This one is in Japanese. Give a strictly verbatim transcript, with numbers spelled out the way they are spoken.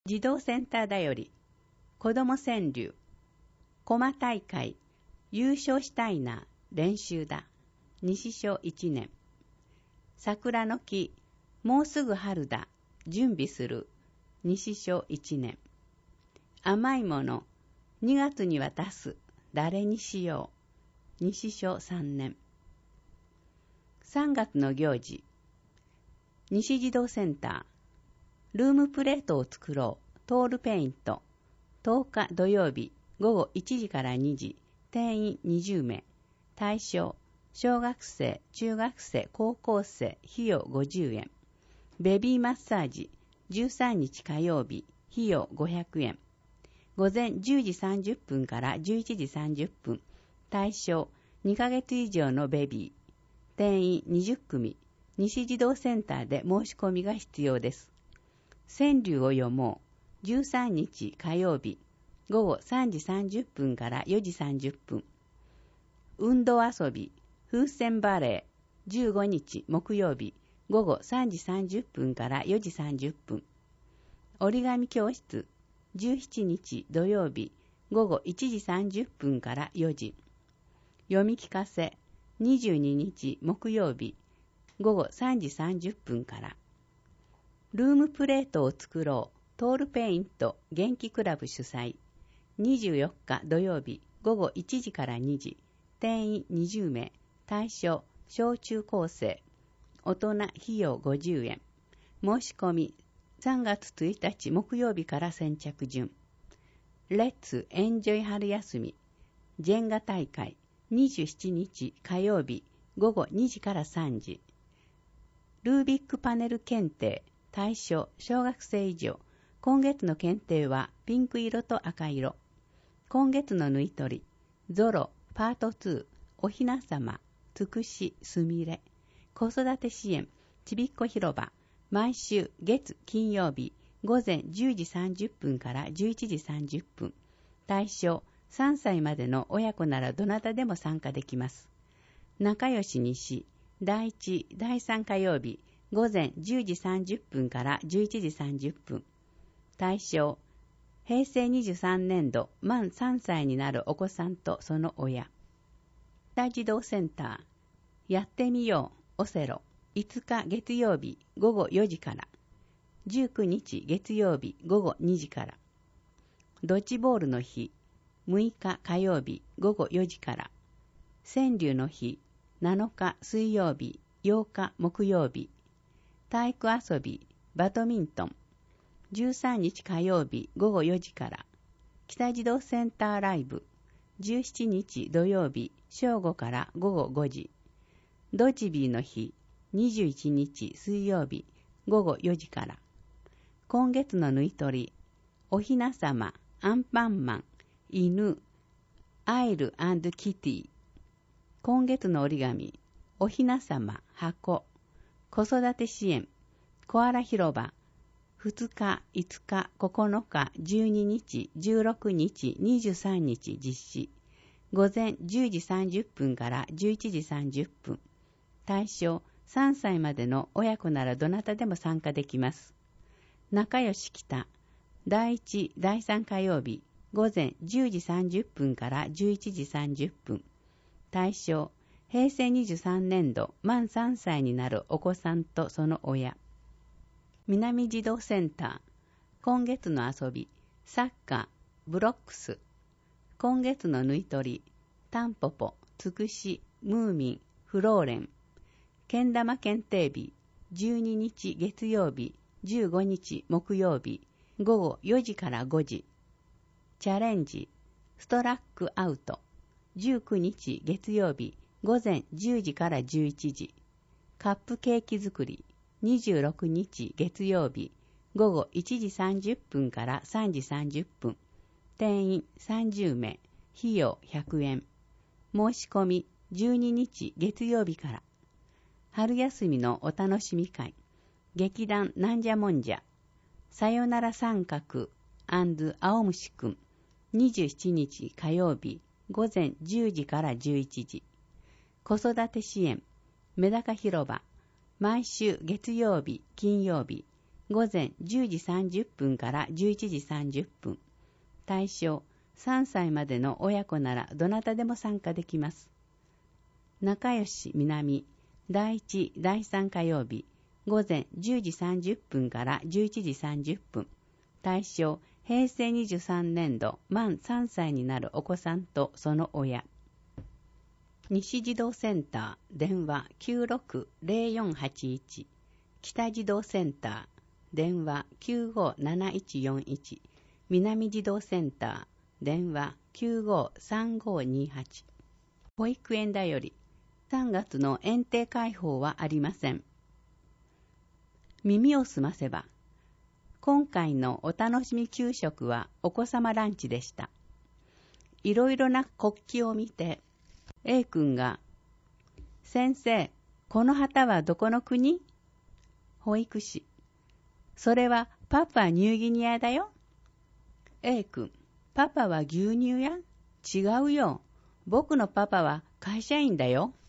児童センターだより、子ども川柳、駒大会、優勝したいな、練習だ、西小一年。桜の木、もうすぐ春だ、準備する、西小一年。甘いもの、にがつに渡す、誰にしよう、西小三年。さんがつの行事、西児童センター、ルームプレートを作ろう、トールペイント、とおか土曜日、午後いちじからにじ、定員にじゅうめい、対象、小学生、中学生、高校生、費用ごじゅうえん。ベビーマッサージ、じゅうさんにち火曜日、費用ごひゃくえん。午前じゅうじさんじゅっぷんからじゅういちじさんじゅっぷん、対象、にかげつ以上のベビー、定員にじゅっくみ、西児童センターで申し込みが必要です。川柳を読もう。じゅうさんにち火曜日、午後さんじさんじゅっぷんからよじさんじゅっぷん。運動遊び、風船バレー、じゅうごにち木曜日、午後さんじさんじゅっぷんからよじさんじゅっぷん。折り紙教室、じゅうしちにち土曜日、午後いちじさんじゅっぷんからよじ。読み聞かせ、にじゅうににち木曜日、午後さんじさんじゅっぷんから。ルームプレートを作ろう、トールペイント元気クラブ主催。にじゅうよっか土曜日、午後いちじからにじ、定員にじゅうめい、対象、小中高生。大人費用ごじゅうえん。申し込み、さんがつついたち木曜日から先着順。レッツエンジョイ春休み。ジェンガ大会、にじゅうしちにち火曜日、午後にじからさんじ。ルービックパネル検定、対象、小学生以上。今月の検定はピンク色と赤色。今月の縫い取り、ゾロ、パートツー、おひなさま、つくし、すみれ。子育て支援、ちびっこ広場。毎週月金曜日、午前じゅうじさんじゅっぷんからじゅういちじさんじゅっぷん。対象、さんさいまでの親子ならどなたでも参加できます。仲良し西、だいいち、だいさん火曜日、午前じゅうじさんじゅっぷんからじゅういちじさんじゅっぷん。対象、へいせいにじゅうさんねんど満さんさいになるお子さんとその親。北児童センター、やってみよう、オセロ。いつか月曜日午後よじから。じゅうくにち月曜日午後にじから。ドッジボールの日、むいか火曜日午後よじから。川柳の日、なのか水曜日、ようか木曜日。体育遊び、バドミントン。じゅうさんにち火曜日午後よじから。北児童センターライブ。じゅうしちにち土曜日正午から午後ごじ。ドジビーの日、にじゅういちにち水曜日午後よじから。今月の縫い取り、おひなさま、アンパンマン、犬、アイル&キティ。今月の折り紙、おひなさま、箱。子育て支援、コアラ広場。ふつか、いつか、ここのか、じゅうににち、じゅうろくにち、にじゅうさんにち実施。午前じゅうじさんじゅっぷんからじゅういちじさんじゅっぷん。対象、さんさいまでの親子ならどなたでも参加できます。仲良し北、だいいち、だいさん火曜日、午前じゅうじさんじゅっぷんからじゅういちじさんじゅっぷん。対象、へいせいにじゅうさんねんど満さんさいになるお子さんとその親。南児童センター、今月の遊び、サッカー、ブロックス。今月の縫い取り、タンポポ、つくし、ムーミン、フローレン。けん玉検定日、じゅうににち月曜日、じゅうごにち木曜日、午後よじからごじ。チャレンジ、ストラックアウト。じゅうくにち月曜日、午前じゅうじからじゅういちじ。カップケーキ作り、にじゅうろくにち月曜日、午後いちじさんじゅっぷんからさんじさんじゅっぷん。定員さんじゅうめい、費用ひゃくえん。申し込みじゅうににち月曜日から。春休みのお楽しみ会、劇団なんじゃもんじゃ、さよなら三角&青虫くん、にじゅうしちにち火曜日、午前じゅうじからじゅういちじ。子育て支援、メダカ広場、毎週月曜日、金曜日、 午前じゅうじさんじゅっぷんからじゅういちじさんじゅっぷん。対象、さんさいまでの親子ならどなたでも参加できます。仲良し南、だいいち、だいさん火曜日、午前じゅうじさんじゅっぷんからじゅういちじさんじゅっぷん。対象、へいせいにじゅうさんねんど、満さんさいになるお子さんとその親。西児童センター、電話 きゅうろくゼロよんはちいち。北児童センター、電話 きゅうごなないちよんいち。南児童センター、電話 きゅうごさんごにはち。保育園だより、さんがつの園庭開放はありません。耳をすませば、今回のお楽しみ給食はお子様ランチでした。いろいろな国旗を見て、A 君が、先生、この旗はどこの国？保育士、それはパパニューギニアだよ。A 君、パパは牛乳や？違うよ。僕のパパは会社員だよ。